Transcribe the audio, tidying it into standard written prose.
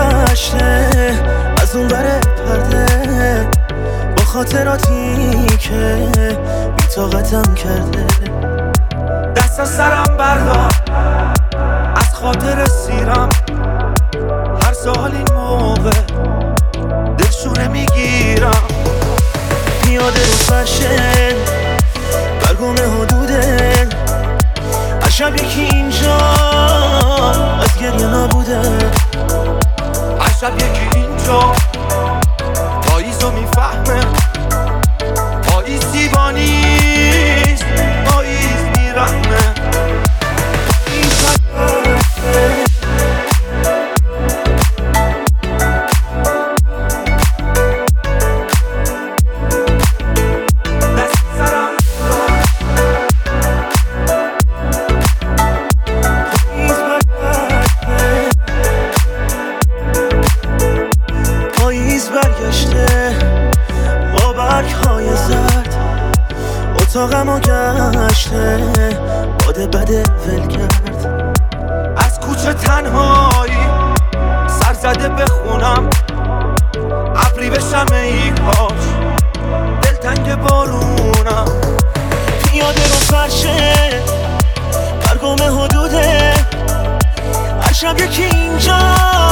گذشته از اون بره پرده، با خاطراتی که بی‌طاقتم کرده. دست از سرم بردار، از خاطر سیرم. هر سال این موقع دلشونه میگیرم. پیاده رو فرشه برگم حدوده، هر شب یکی اینجا از گریه نبوده. هر شب یکی اینجا پاییزو میفهمه. پاییز دیوانیست، پاییز بیرحمه. با برگ‌های زرد اتاقمو گشته، باد بده ول کرد. از کوچه تنهایی سر زده بخونم، ابری بشم ای کاش دلتنگ بارونم. پیاده رو فرشه برگم حدوده، هر شب یکی اینجا